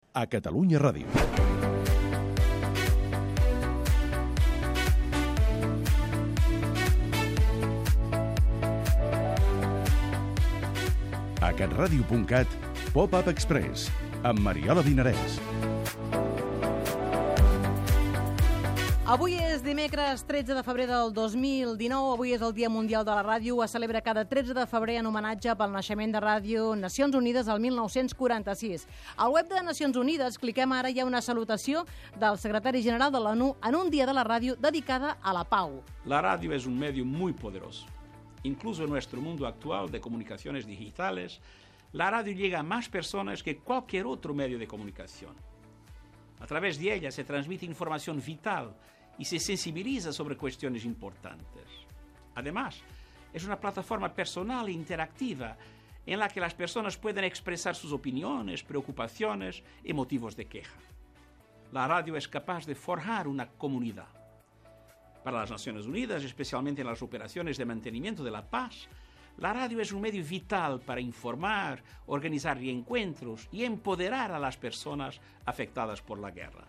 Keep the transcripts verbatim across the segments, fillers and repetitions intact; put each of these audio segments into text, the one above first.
a Catalunya Ràdio. A catradio punt cat, Pop-Up Express, amb Mariola Dinarès. Avui és dimecres tretze de febrer del dos mil dinou, avui és el Dia Mundial de la Ràdio, es celebra cada tretze de febrer en homenatge pel naixement de Ràdio Nacions Unides el mil nou-cents quaranta-sis. Al web de Nacions Unides, cliquem ara, hi ha una salutació del secretari general de l'ONU en un dia de la ràdio dedicada a la pau. La radio es un medio muy poderoso. Incluso en nuestro mundo actual de comunicaciones digitales, la radio llega a más personas que cualquier otro medio de comunicación. A través de ella se transmite información vital y se sensibiliza sobre cuestiones importantes. Además, es una plataforma personal e interactiva en la que las personas pueden expresar sus opiniones, preocupaciones y motivos de queja. La radio es capaz de forjar una comunidad. Para las Naciones Unidas, especialmente en las operaciones de mantenimiento de la paz, la radio es un medio vital para informar, organizar reencuentros y empoderar a las personas afectadas por la guerra.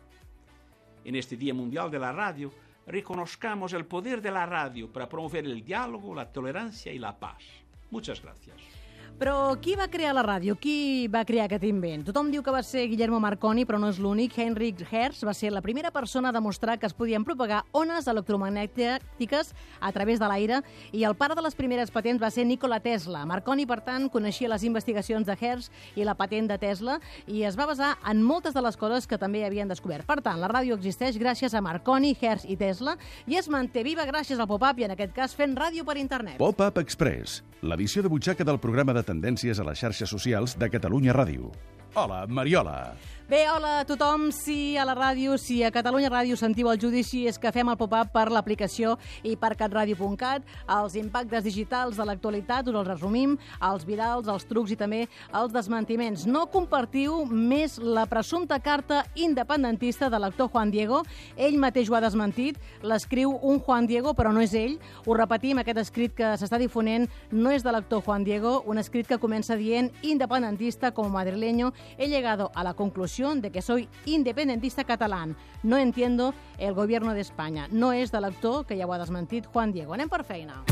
En este Día Mundial de la Radio, reconozcamos el poder de la radio para promover el diálogo, la tolerancia y la paz. Muchas gracias. Però qui va crear la ràdio? Qui va crear aquest invent? Tothom diu que va ser Guillermo Marconi, però no és l'únic. Heinrich Hertz va ser la primera persona a demostrar que es podien propagar ones electromagnètiques a través de l'aire, i el pare de les primeres patents va ser Nikola Tesla. Marconi, per tant, coneixia les investigacions de Hertz i la patent de Tesla, i es va basar en moltes de les coses que també havien descobert. Per tant, la ràdio existeix gràcies a Marconi, Hertz i Tesla, i es manté viva gràcies al pop-up i, en aquest cas, fent ràdio per internet. Pop-Up Express, l'edició de butxaca del programa de tendències a les xarxes socials de Catalunya Ràdio. Hola, Mariola. Bé, hola a tothom. Si a la ràdio, si a Catalunya Ràdio sentiu el judici, és que fem el pop-up per l'aplicació i per catradio punt cat. Els impactes digitals de l'actualitat us els resumim, els virals, els trucs i també els desmentiments. No compartiu més la presumpta carta independentista de l'actor Juan Diego. Ell mateix ho ha desmentit. L'escriu un Juan Diego, però no és ell. Ho repetim, aquest escrit que s'està difonent no és de l'actor Juan Diego, un escrit que comença dient independentista como madrileño. He llegado a la conclusión de que soy independentista catalán. No entiendo el gobierno de España. No és de l'actor, que ja ho ha desmentit, Juan Diego. Anem per feina.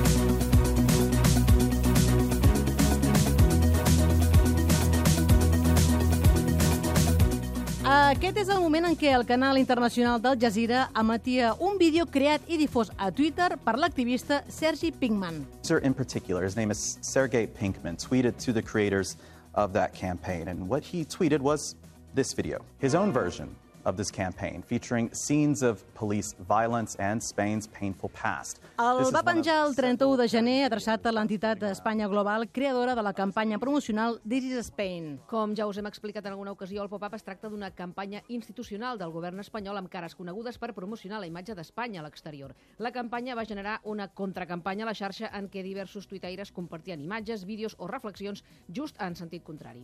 Aquest és el moment en què el canal internacional d'Al Jazeera emetia un vídeo creat i difós a Twitter per l'activista Sergi Pinkman. In particular, his name is Sergey Pinkman, tweeted to the creators of that campaign, and what he tweeted was this video, his own version of this campaign, featuring scenes of police violence and Spain's painful past. El va penjar el trenta-u de gener, adreçat a l'entitat Espanya Global, creadora de la campanya promocional This is Spain. Com ja us hem explicat en alguna ocasió, el pop-up es tracta d'una campanya institucional del govern espanyol amb cares conegudes per promocionar la imatge d'Espanya a l'exterior. La campanya va generar una contracampanya a la xarxa en què diversos tuitaires compartien imatges, vídeos o reflexions just en sentit contrari.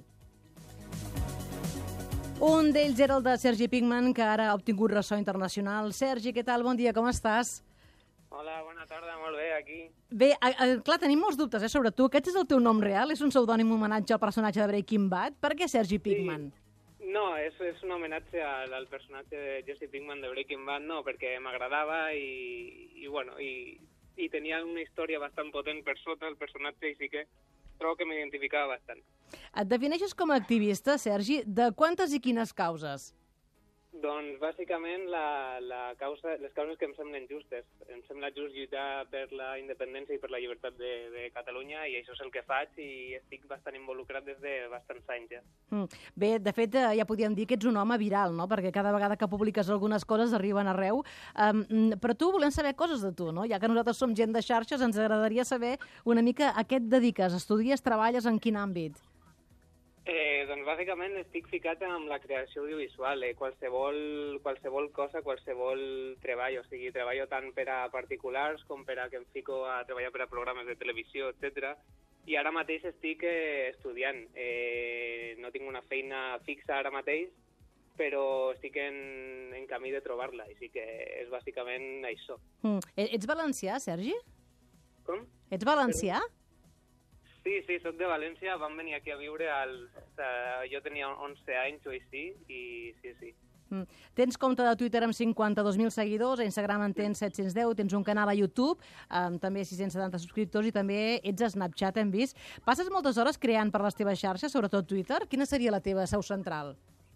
Un d'ells era el de Sergi Pinkman, que ara ha obtingut ressò internacional. Sergi, què tal? Bon dia, com estàs? Hola, bona tarda, molt bé, aquí. Bé, a, a, clar, tenim molts dubtes eh, sobre tu. Aquest és el teu nom real? És un pseudònim homenatge al personatge de Breaking Bad? Per què Sergi Pinkman? Sí. No, és, és un homenatge al, al personatge de Jesse Pinkman de Breaking Bad, no, perquè m'agradava i, i, bueno, i, i tenia una història bastant potent per sota el personatge i sí que trobo que m'identificava bastant. Et defineixes com a activista, Sergi, de quantes i quines causes? Doncs, bàsicament, la, la causa, les causes que em semblen justes. Em sembla just lluitar per la independència i per la llibertat de, de Catalunya, i això és el que faig i estic bastant involucrat des de bastants anys ja. Mm. Bé, de fet, ja podríem dir que ets un home viral, no? Perquè cada vegada que publiques algunes coses arriben arreu. Um, però tu volem saber coses de tu, no? Ja que nosaltres som gent de xarxes, ens agradaria saber una mica a què et dediques, estudies, treballes, en quin àmbit? Eh, doncs bàsicament estic ficat amb la creació audiovisual, eh? qualsevol, qualsevol cosa, qualsevol treball, o sigui, treballo tant per a particulars com per a que em fico a treballar per a programes de televisió, etcètera. I ara mateix estic eh, estudiant. Eh, no tinc una feina fixa ara mateix, però estic en, en camí de trobar-la, i sí que és bàsicament això. Mm. Ets valencià, Sergi? Com? Ets valencià? Sí, sí, soc de València, vam venir aquí a viure als... Uh, jo tenia onze anys o així, i sí, sí. Mm. Tens compte de Twitter amb cinquanta-dos mil seguidors, a Instagram en tens set-cents deu, tens un canal a YouTube amb també sis-cents setanta subscriptors i també ets a Snapchat, hem vist. Passes moltes hores creant per les teves xarxes, sobretot Twitter? Quina seria la teva seu central?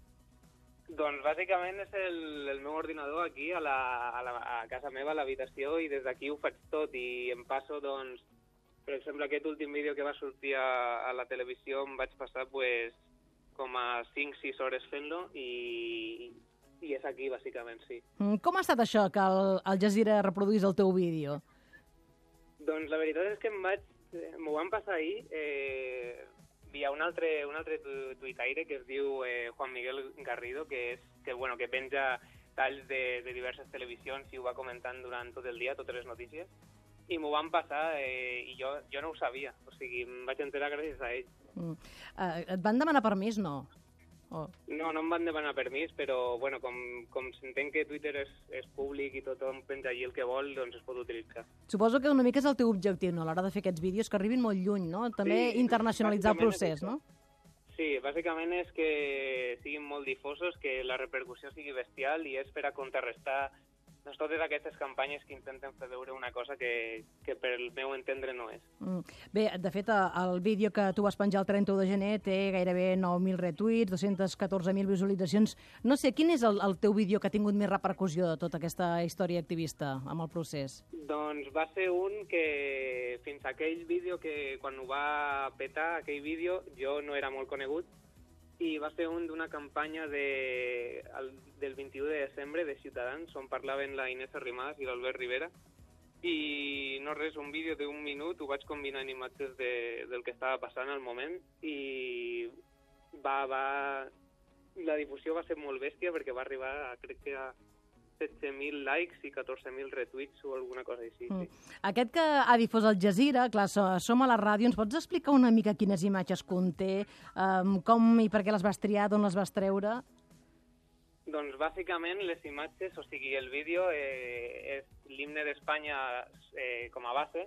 Doncs bàsicament és el, el meu ordinador aquí a, la, a, la, a casa meva, a l'habitació, i des d'aquí ho faig tot i em passo, doncs, per exemple, aquest últim vídeo que va sortir a, a la televisió em vaig passar pues, com a cinc sis hores fent-lo i, i és aquí, bàsicament, sí. Com ha estat això, que el, el Jazeera reproduís el teu vídeo? Doncs la veritat és que em vaig... M'ho van passar ahir eh, via un altre, un altre tu, tuitaire que es diu eh, Juan Miguel Garrido, que, és, que, bueno, que penja talls de, de diverses televisions i ho va comentant durant tot el dia, totes les notícies. I m'ho van passar eh, i jo, jo no ho sabia, o sigui, em vaig enterar gràcies a ell. Mm. Uh, et van demanar permís, no? Oh. No, no em van demanar permís, però bueno, com, com s'entén que Twitter és, és públic i tothom penja allí el que vol, doncs es pot utilitzar. Suposo que una mica és el teu objectiu, no?, a l'hora de fer aquests vídeos, que arribin molt lluny, no? També sí, internacionalitzar el procés, no? Sí, bàsicament és que siguin molt difosos, que la repercussió sigui bestial i és per a contrarrestar doncs totes aquestes campanyes que intenten fer veure una cosa que, que per el meu entendre no és. Mm. Bé, de fet, el vídeo que tu vas penjar el trenta-u de gener té gairebé nou mil retuits, dos-cents catorze mil visualitzacions. No sé, quin és el, el teu vídeo que ha tingut més repercussió de tota aquesta història activista amb el procés? Doncs va ser un que fins a aquell vídeo que quan ho va petar, aquell vídeo, jo no era molt conegut, i va ser un d'una campanya de, el, del vint-i-u de desembre de Ciutadans, on parlaven la Inés Arrimadas i l'Albert Rivera, i no res, un vídeo d'un minut, ho vaig combinar en imatges de, del que estava passant al moment, i va, va, la difusió va ser molt bèstia perquè va arribar a, crec que a setze mil likes i catorze mil retuits o alguna cosa així. Mm. Sí. Aquest que ha difós el Jazeera, clar, som a la ràdio, ens pots explicar una mica quines imatges conté, um, com i per què les vas triar, d'on les vas treure? Doncs bàsicament les imatges, o sigui, el vídeo eh, és l'himne d'Espanya eh, com a base,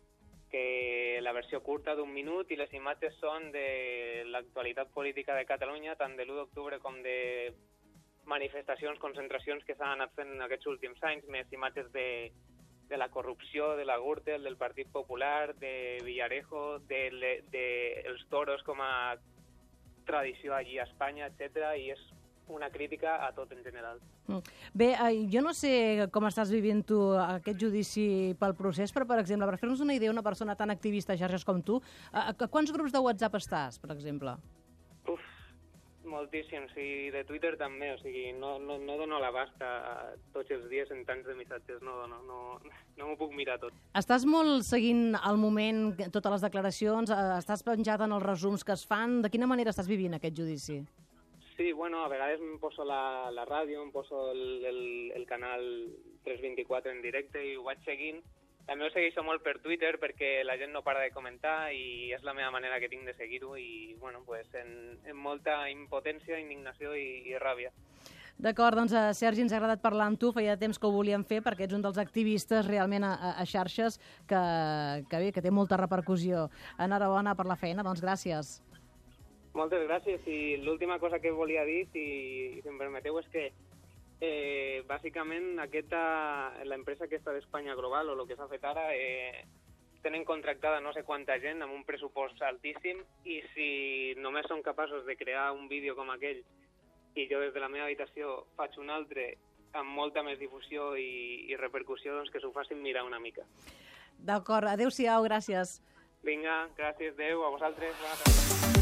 que la versió curta d'un minut, i les imatges són de l'actualitat política de Catalunya, tant de l'u d'octubre com de manifestacions, concentracions que s'han anat fent en aquests últims anys, més imatges de, de la corrupció, de la Gürtel, del Partit Popular, de Villarejo, de, de, de els toros com a tradició allí a Espanya, etcètera, i és una crítica a tot en general. Bé, jo no sé com estàs vivint tu aquest judici pel procés, però, per exemple, per fer-nos una idea, una persona tan activista a xarxes com tu, a quants grups de WhatsApp estàs, per exemple? Uf, moltíssims, i de Twitter també, o sigui, no, no, no dono l'abast tots els dies en tants de missatges, no dono, no, no m'ho puc mirar tot. Estàs molt seguint el moment, totes les declaracions, estàs penjat en els resums que es fan, de quina manera estàs vivint aquest judici? Sí, bueno, a vegades em poso la, la ràdio, em poso el, el, el canal tres vint-i-quatre en directe i ho vaig seguint. També ho segueixo molt per Twitter perquè la gent no para de comentar i és la meva manera que tinc de seguir-ho i, bueno, pues, en, en molta impotència, indignació i, i ràbia. D'acord, doncs, Sergi, ens ha agradat parlar amb tu, feia temps que ho volíem fer perquè ets un dels activistes realment a, a xarxes que, que, bé, que té molta repercussió. Enhorabona per la feina, doncs gràcies. Moltes gràcies, i l'última cosa que volia dir, si, si em permeteu, és que eh, bàsicament aquesta, l'empresa aquesta d'Espanya Global, o el que s'ha fet ara, eh, tenen contractada no sé quanta gent amb un pressupost altíssim, i si només són capaços de crear un vídeo com aquell i jo des de la meva habitació faig un altre amb molta més difusió i, i repercussió, doncs que s'ho facin mirar una mica. D'acord, adéu-siau, gràcies. Vinga, gràcies, adéu, a vosaltres, bona tarda.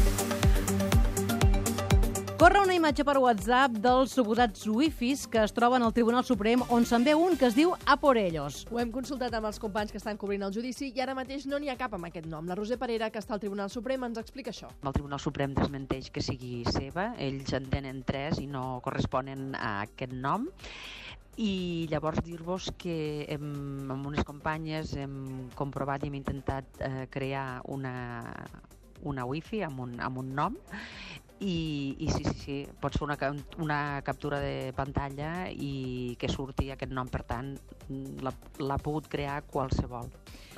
Corre una imatge per WhatsApp dels suposats wifis que es troben al Tribunal Suprem, on se'n ve un que es diu A por ellos. Ho hem consultat amb els companys que estan cobrint el judici i ara mateix no n'hi ha cap amb aquest nom. La Roser Parera, que està al Tribunal Suprem, ens explica això. El Tribunal Suprem desmenteix que sigui seva, ells en tenen tres i no corresponen a aquest nom. I llavors dir-vos que hem, amb unes companyes hem comprovat i hem intentat eh, crear una, una wifi amb un, amb un nom. I, i sí, sí, sí, pots fer una, una captura de pantalla i que surti aquest nom, per tant l'ha pogut crear qualsevol. Com,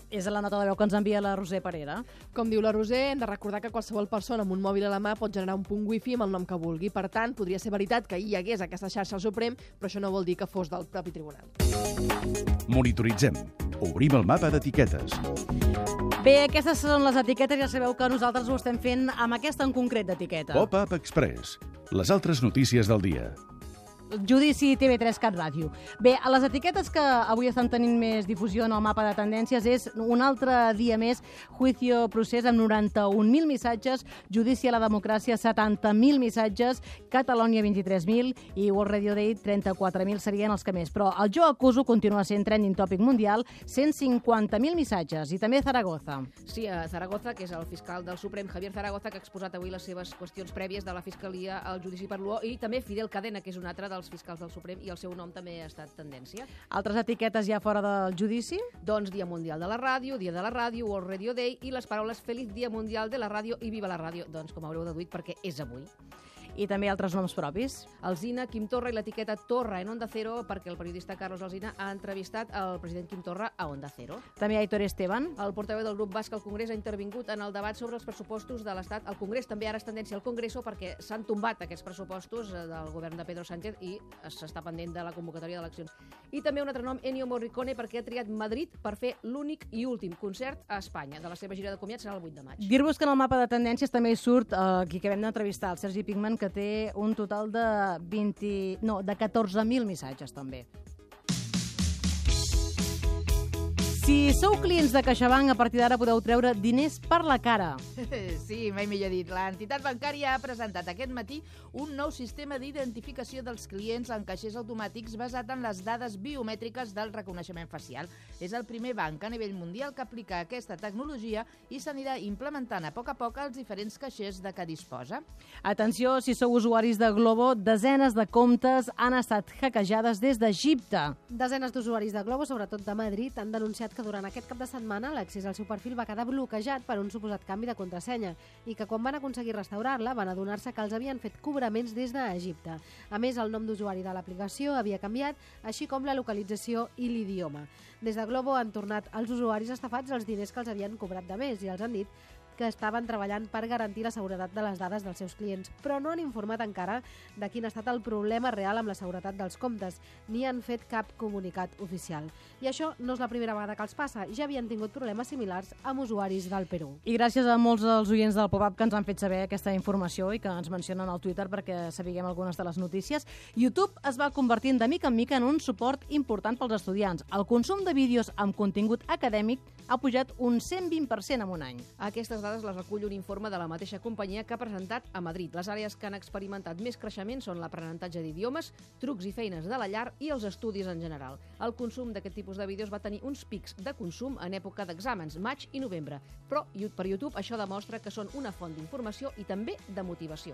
És la nota de veu que ens envia la Roser Parera. Com diu la Roser, hem de recordar que qualsevol persona amb un mòbil a la mà pot generar un punt wifi amb el nom que vulgui. Per tant, podria ser veritat que hi hagués aquesta xarxa al Suprem, però això no vol dir que fos del propi tribunal. Monitoritzem. Obrim el mapa d'etiquetes. Bé, aquestes són les etiquetes, ja sabeu que nosaltres ho estem fent amb aquesta en concret d'etiqueta. Pop-up Express. Les altres notícies del dia. Judici T V tres Cat Ràdio. Bé, a les etiquetes que avui estan tenint més difusió en el mapa de tendències és un altre dia més Juicio Procés amb noranta-un mil missatges, Judici a la Democràcia setanta mil missatges, Catalònia vint-i-tres mil i World Radio Day trenta-quatre mil serien els que més. Però el Jo Acuso continua sent trending topic mundial, cent cinquanta mil missatges. I també Zaragoza. Sí, a Zaragoza, que és el fiscal del Suprem, Javier Zaragoza, que ha exposat avui les seves qüestions prèvies de la Fiscalia al judici per l'U O, i també Fidel Cadena, que és un altre dels fiscals del Suprem, i el seu nom també ha estat tendència. Altres etiquetes ja fora del judici? Doncs Dia Mundial de la Ràdio, Dia de la Ràdio, World Radio Day, i les paraules Feliz Dia Mundial de la Ràdio i Viva la Ràdio, doncs com haureu deduït, perquè és avui. I també altres noms propis. Alsina, Quim Torra i l'etiqueta Torra en Onda Cero, perquè el periodista Carlos Alsina ha entrevistat el president Quim Torra a Onda Cero. També Aitor Esteban. El portaveu del grup basc al Congrés ha intervingut en el debat sobre els pressupostos de l'Estat. El Congrés també ara és tendència al Congreso perquè s'han tombat aquests pressupostos del govern de Pedro Sánchez i s'està pendent de la convocatòria d'eleccions. I també un altre nom, Ennio Morricone, perquè ha triat Madrid per fer l'únic i últim concert a Espanya. De la seva gira de comiat serà el vuit de maig. Dir-vos que en el mapa de tendències també hi surt eh, qui acabem d'entrevistar, el Sergi Pigman, que té un total de vint... no, de catorze mil missatges, també. Si sou clients de CaixaBank, a partir d'ara podeu treure diners per la cara. Sí, mai millor dit. L'entitat bancària ha presentat aquest matí un nou sistema d'identificació dels clients en caixers automàtics basat en les dades biomètriques del reconeixement facial. És el primer banc a nivell mundial que aplica aquesta tecnologia i s'anirà implementant a poc a poc als diferents caixers de què disposa. Atenció, si sou usuaris de Globo, desenes de comptes han estat hackejades des d'Egipte. Desenes d'usuaris de Globo, sobretot de Madrid, han denunciat que durant aquest cap de setmana l'accés al seu perfil va quedar bloquejat per un suposat canvi de contrasenya i que quan van aconseguir restaurar-la van adonar-se que els havien fet cobraments des d'Egipte. A més, el nom d'usuari de l'aplicació havia canviat, així com la localització i l'idioma. Des de Globo han tornat als usuaris estafats els diners que els havien cobrat de més i els han dit que estaven treballant per garantir la seguretat de les dades dels seus clients, però no han informat encara de quin ha estat el problema real amb la seguretat dels comptes, ni han fet cap comunicat oficial. I això no és la primera vegada que els passa, ja havien tingut problemes similars amb usuaris del Perú. I gràcies a molts dels oients del Pop-Up que ens han fet saber aquesta informació i que ens mencionen al Twitter perquè sapiguem algunes de les notícies, YouTube es va convertint de mica en mica en un suport important pels estudiants. El consum de vídeos amb contingut acadèmic ha pujat un cent vint per cent en un any. Aquestes dades les recull un informe de la mateixa companyia que ha presentat a Madrid. Les àrees que han experimentat més creixement són l'aprenentatge d'idiomes, trucs i feines de la llar i els estudis en general. El consum d'aquest tipus de vídeos va tenir uns pics de consum en època d'exàmens, maig i novembre. Però per YouTube això demostra que són una font d'informació i també de motivació.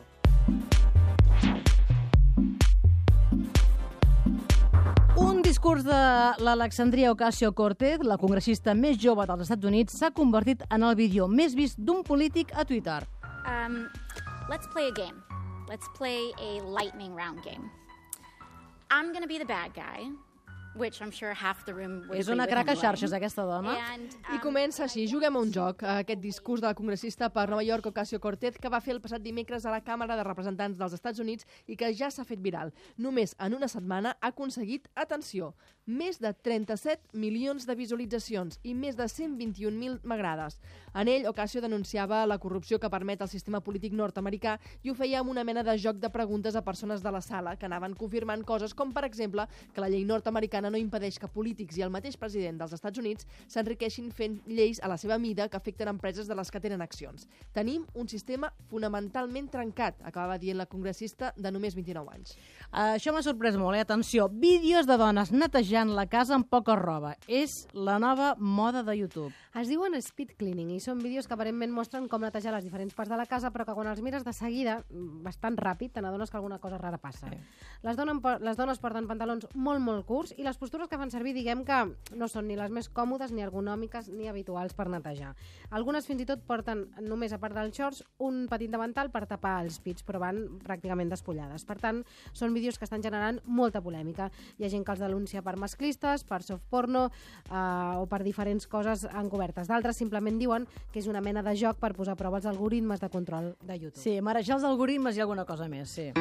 Un discurs de l'Alexandria Ocasio-Cortez, la congressista més jove dels Estats Units, s'ha convertit en el vídeo més vist d'un polític a Twitter. Um, let's play a game. Let's play a lightning round game. I'm going to be the bad guy, which I'm sure half the room would És agree una with craca anyway. xarxes, aquesta dona. And, um, I comença així. Juguem a un joc. Aquest discurs de la congressista per Nova York, Ocasio-Cortez, que va fer el passat dimecres a la Càmera de Representants dels Estats Units i que ja s'ha fet viral. Només en una setmana ha aconseguit, atenció, més de trenta-set milions de visualitzacions i més de cent vint-i-un mil m'agrades. En ell, Ocasio denunciava la corrupció que permet el sistema polític nord-americà i ho feia amb una mena de joc de preguntes a persones de la sala que anaven confirmant coses com, per exemple, que la llei nord-americana no impedeix que polítics i el mateix president dels Estats Units s'enriqueixin fent lleis a la seva mida que afecten empreses de les que tenen accions. Tenim un sistema fonamentalment trencat, acabava dient la congressista de només vint-i-nou anys. Això m'ha sorprès molt, eh? Atenció, vídeos de dones netejant la casa amb poca roba. És la nova moda de YouTube. Es diuen speed cleaning i són vídeos que aparentment mostren com netejar les diferents parts de la casa, però que quan els mires de seguida, bastant ràpid, te n'adones que alguna cosa rara passa. Sí. Les, dones, les dones porten pantalons molt, molt curts i les les postures que fan servir, diguem que no són ni les més còmodes, ni ergonòmiques, ni habituals per netejar. Algunes fins i tot porten, només a part dels shorts, un petit davantal per tapar els pits, però van pràcticament despullades. Per tant, són vídeos que estan generant molta polèmica. Hi ha gent que els denuncia per masclistes, per softporno eh, o per diferents coses encobertes. D'altres simplement diuen que és una mena de joc per posar a prova els algoritmes de control de YouTube. Sí, marejar els algoritmes i alguna cosa més, sí.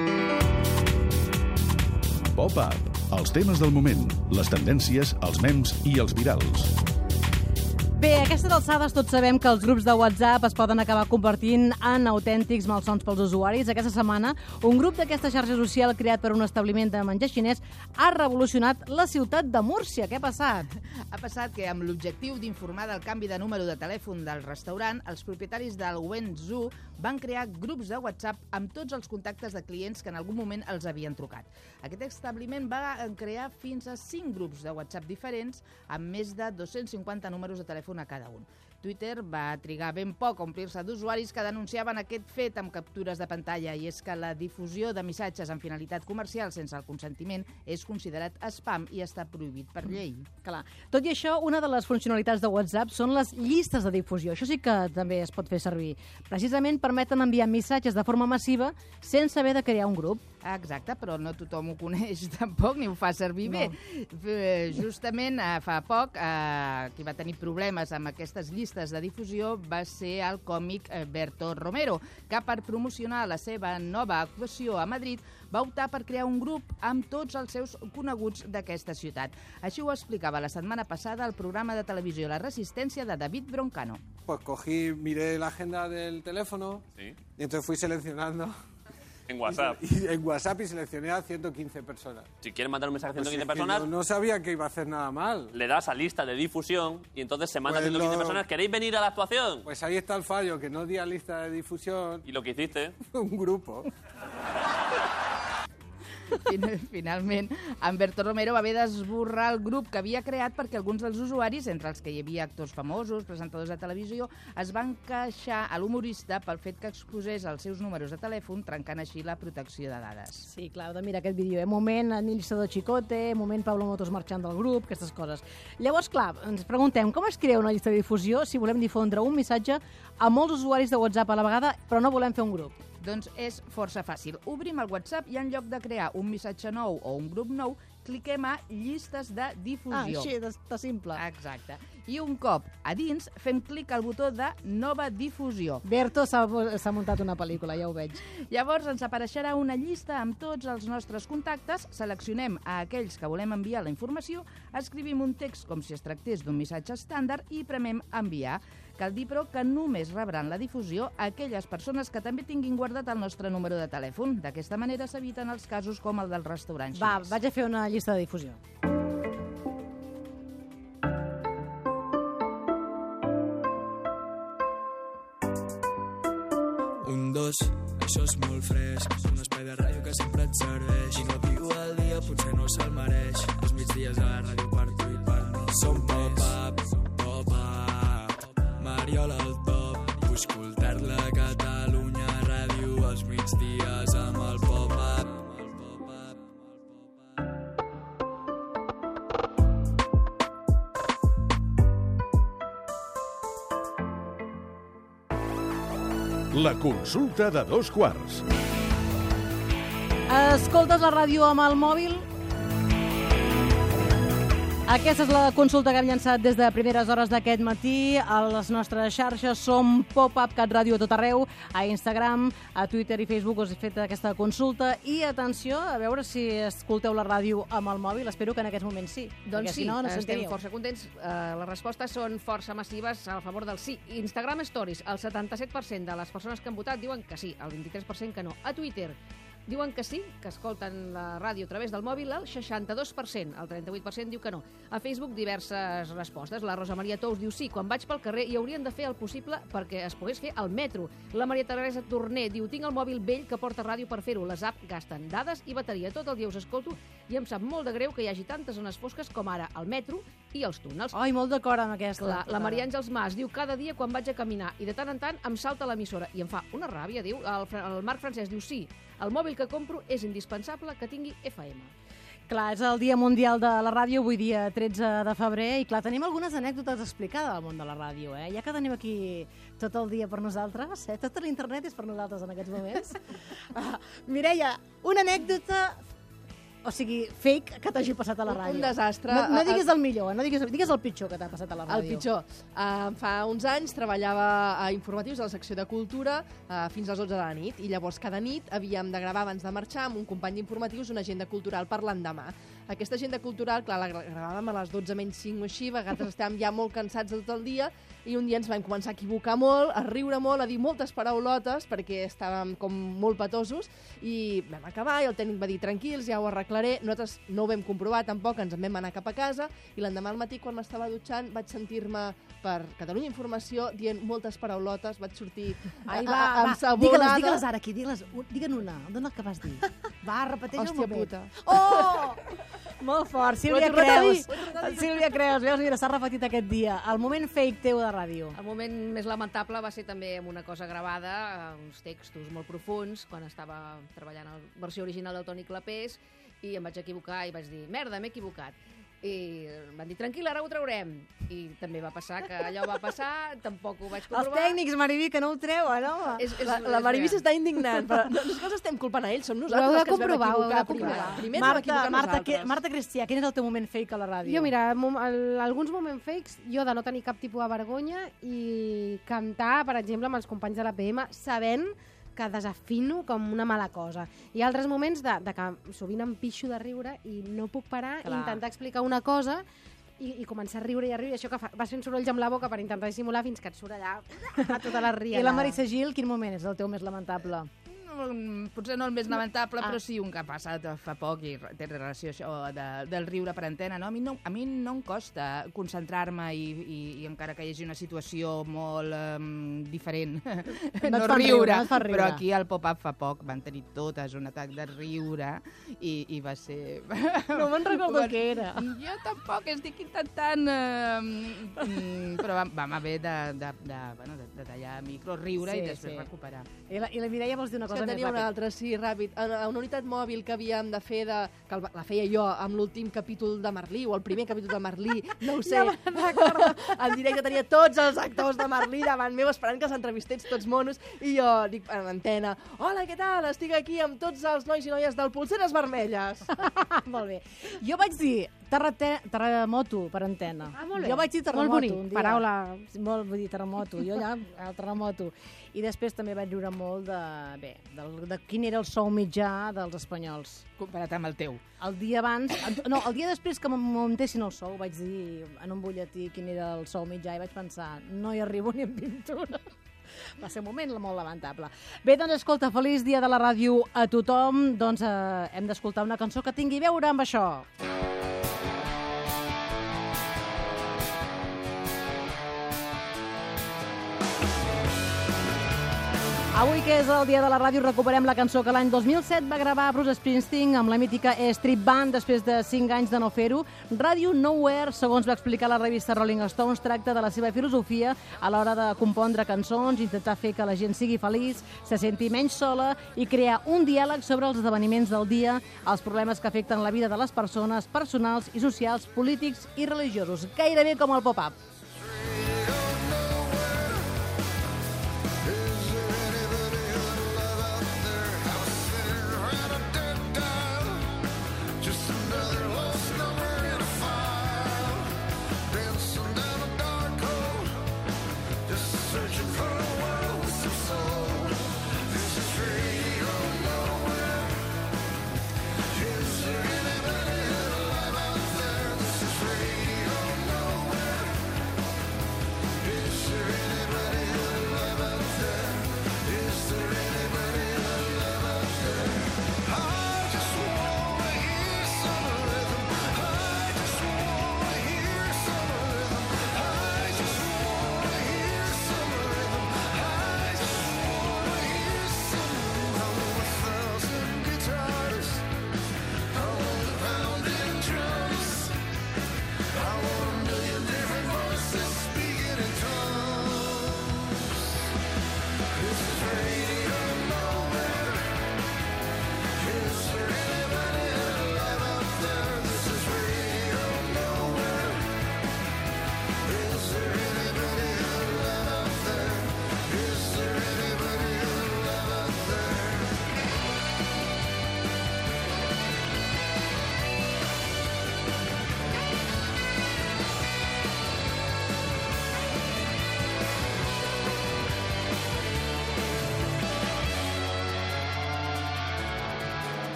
Pop-up, els temes del moment, les tendències, els memes i els virals. Bé, a aquestes alçades tots sabem que els grups de WhatsApp es poden acabar convertint en autèntics malsons pels usuaris. Aquesta setmana, un grup d'aquesta xarxa social creat per un establiment de menjar xinès ha revolucionat la ciutat de Múrcia. Què ha passat? Ha passat que, amb l'objectiu d'informar del canvi de número de telèfon del restaurant, els propietaris del Wenzhou van crear grups de WhatsApp amb tots els contactes de clients que en algun moment els havien trucat. Aquest establiment va crear fins a cinc grups de WhatsApp diferents amb més de dos-cents cinquanta números de telèfon a cada un. Twitter va trigar ben poc a omplir-se d'usuaris que denunciaven aquest fet amb captures de pantalla, i és que la difusió de missatges amb finalitat comercial sense el consentiment és considerat spam i està prohibit per llei. Clar. Tot i això, una de les funcionalitats de WhatsApp són les llistes de difusió. Això sí que també es pot fer servir. Precisament permeten enviar missatges de forma massiva sense haver de crear un grup. Exacte, però no tothom ho coneix tampoc ni ho fa servir bé. No. Justament fa poc, eh, qui va tenir problemes amb aquestes llistes de difusió va ser el còmic Berto Romero, que per promocionar la seva nova actuació a Madrid va optar per crear un grup amb tots els seus coneguts d'aquesta ciutat. Així ho explicava la setmana passada al programa de televisió La Resistencia de David Broncano. Pues cogí, miré la agenda del teléfono, ¿sí? Y entonces fui seleccionando... En WhatsApp. Y, y en WhatsApp y seleccioné a ciento quince personas. Si quieres mandar un mensaje a ciento quince pues personas... No, no sabía que iba a hacer nada mal. Le das a lista de difusión y entonces se manda pues a ciento quince lo... personas. ¿Queréis venir a la actuación? Pues ahí está el fallo, que no di a lista de difusión. ¿Y lo que hiciste? Un grupo. Finalment, en Berto Romero va haver d'esborrar el grup que havia creat perquè alguns dels usuaris, entre els que hi havia actors famosos, presentadors de televisió, es van queixar a l'humorista pel fet que exposés els seus números de telèfon, trencant així la protecció de dades. Sí, clar, de mira aquest vídeo, eh? Moment Nilsa de Chicote, moment Pablo Motos marxant del grup, aquestes coses. Llavors, clar, ens preguntem com es crea una llista de difusió si volem difondre un missatge a molts usuaris de WhatsApp a la vegada, però no volem fer un grup. Doncs és força fàcil. Obrim el WhatsApp i en lloc de crear un missatge nou o un grup nou, cliquem a llistes de difusió. Ah, així, de, de simple. Exacte. I un cop a dins, fem clic al botó de nova difusió. Berto s'ha muntat una pel·lícula, ja ho veig. Llavors ens apareixerà una llista amb tots els nostres contactes, seleccionem a aquells que volem enviar la informació, escrivim un text com si es tractés d'un missatge estàndard i premem enviar. Cal dir, però, que només rebran la difusió aquelles persones que també tinguin guardat el nostre número de telèfon. D'aquesta manera s'eviten els casos com el del restaurant xinès. Va, vaig a fer una llista de difusió. Un, dos, això és molt fresc. Un espai de ràdio que sempre et serveix. I no viu el dia, potser no se'l mereix. Els migdies a la ràdio per tu i per mi. Som pop-up, pop-up. Mariola al top. Vull escoltar-la a Catalunya Ràdio als migdies amb el pop-up. La consulta de dos quarts. Escoltes la ràdio amb el mòbil? Aquesta és la consulta que hem llançat des de primeres hores d'aquest matí. A les nostres xarxes som Pop-Up Cat Ràdio a tot arreu, a Instagram, a Twitter i Facebook us he fet aquesta consulta. I atenció, a veure si escolteu la ràdio amb el mòbil. Espero que en aquests moments sí. Doncs sí, si no, no estem força contents. Uh, les respostes són força massives a favor del sí. Instagram Stories, el setanta-set per cent de les persones que han votat diuen que sí, el vint-i-tres per cent que no. A Twitter, diuen que sí, que escolten la ràdio a través del mòbil, el seixanta-dos per cent, el trenta-vuit per cent diu que no. A Facebook, diverses respostes. La Rosa Maria Tous diu sí, quan vaig pel carrer hi haurien de fer el possible perquè es pogués fer al metro. La Maria Teresa Torner diu tinc el mòbil vell que porta ràdio per fer-ho. Les apps gasten dades i bateria. Tot el dia us escolto i em sap molt de greu que hi hagi tantes zones fosques com ara el metro i els túnels. Ai, molt d'acord amb aquesta. La, la Maria Àngels Mas diu cada dia quan vaig a caminar i de tant en tant em salta l'emissora i em fa una ràbia, diu. El, el Marc Francesc diu sí, el mòbil que compro és indispensable que tingui F M. Clar, és el Dia Mundial de la Ràdio, avui dia tretze de febrer, i clar, tenim algunes anècdotes a explicar del món de la ràdio, eh? Ja que tenim aquí tot el dia per nosaltres, eh? Tot l'internet és per nosaltres en aquests moments. Uh, Mireia, una anècdota, o sigui, fake, que t'hagi passat a la ràdio. Un desastre. No, no diguis el millor, no diguis, diguis el pitjor que t'ha passat a la ràdio. El pitjor. Uh, fa uns anys treballava a informatius a la secció de cultura uh, fins a les dotze de la nit, i llavors cada nit havíem de gravar abans de marxar amb un company d'informatius una agenda cultural per l'endemà. Aquesta agenda cultural, clar, la gravàvem a les dotze menys cinc o així, a vegades estàvem ja molt cansats de tot el dia, i un dia ens vam començar a equivocar molt, a riure molt, a dir moltes paraulotes, perquè estàvem com molt petosos, i vam acabar, i el tècnic va dir, tranquils, ja ho arreglaré. Nosaltres no ho vam comprovar tampoc, ens en vam anar cap a casa, i l'endemà al matí, quan m'estava dutxant, vaig sentir-me per Catalunya Informació dient moltes paraulotes, vaig sortir Ai, va, va, digue-les, digue-les ara aquí, digue-les, digue'n una, dona el que vas dir. Va, repeteix un moment. Hòstia puta. Oh! Molt fort, Sílvia Creus. Sílvia Creus, veus, mira, s'ha repetit aquest dia. El moment fake teu de ràdio. El moment més lamentable va ser també amb una cosa gravada, uns textos molt profuns, quan estava treballant a la versió original del Toni Clapés, i em vaig equivocar i vaig dir, merda, m'he equivocat. I em van dir, tranquil, ara ho traurem. I també va passar que allò va passar, tampoc ho vaig comprovar. Els tècnics, Mariví, que no ho treuen, home. És, és, la la Mariví s'està indignant, però no, no és que els estem culpant a ells, som nosaltres els que ens vam equivocar primer. Primer ens vam equivocar Marta, nosaltres. que, Marta Cristià, quin és el teu moment fake a la ràdio? Jo, mira, mom- el- alguns moments fakes, jo de no tenir cap tipus de vergonya i cantar, per exemple, amb els companys de l'A P M, sabent que desafino com una mala cosa. Hi ha altres moments de, de que sovint em pixo de riure i no puc parar i Clar. intentar explicar una cosa i, i començar a riure i a riure, i això que fa, vas fent sorolls amb la boca per intentar dissimular fins que et surt allà a tota la riallada. I la Marisa Gil, quin moment és el teu més lamentable? Mm, potser no el més lamentable, ah. però sí un que ha passat fa poc i té relació això de, del riure per antena. No? A, mi no, a mi no em costa concentrar-me i, i, i encara que hi hagi una situació molt um, diferent, No no, et fan riure, riure, no et fan riure. però aquí al pop-up fa poc van tenir totes un atac de riure i, i va ser... No me'n recordo què era. Jo tampoc, estic intentant... Uh, però vam, vam haver de, de, de, bueno, de, de tallar micro, riure Sí, i després sí. recuperar. I la, i la Mireia vols dir una És cosa que més tenia una ràpid? altra, sí, ràpid. A a una unitat mòbil que havíem de fer, de, que el- la feia jo amb l'últim capítol de Merlí, o el primer capítol de Merlí, no ho sé. Ja me'n recordo. En directe tenia tots els actors de Merlí davant meu esperant que s'entrevistessin tots monos, i jo dic en antena, hola, què tal? Estic aquí amb tots els nois i noies del Polseres Vermelles. Molt bé. Jo vaig dir terrate, terremoto per antena. Ah, molt bé. Jo vaig dir terremoto Molt bonic, un dia. paraula. Molt, vull dir terremoto. Jo allà, el terremoto. I després també vaig riure molt de, bé, del, de quin era el sou mitjà dels espanyols. Comparat amb el teu. El dia abans, no, el dia després que em muntessin el sou, vaig dir en un butlletí quin era el sou mitjà i vaig pensar, no hi arribo ni en pintura. Va ser un moment molt lamentable. Bé, doncs, escolta, feliç dia de la ràdio a tothom. Doncs eh, hem d'escoltar una cançó que tingui a veure amb això. Avui, que és el dia de la ràdio, recuperem la cançó que l'any dos mil set va gravar Bruce Springsteen amb la mítica E Street Band després de cinc anys de no fer-ho. Radio Nowhere, segons va explicar la revista Rolling Stones, tracta de la seva filosofia a l'hora de compondre cançons, intentar fer que la gent sigui feliç, se senti menys sola i crear un diàleg sobre els esdeveniments del dia, els problemes que afecten la vida de les persones, personals i socials, polítics i religiosos. Gairebé com el pop-up.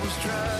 was dry.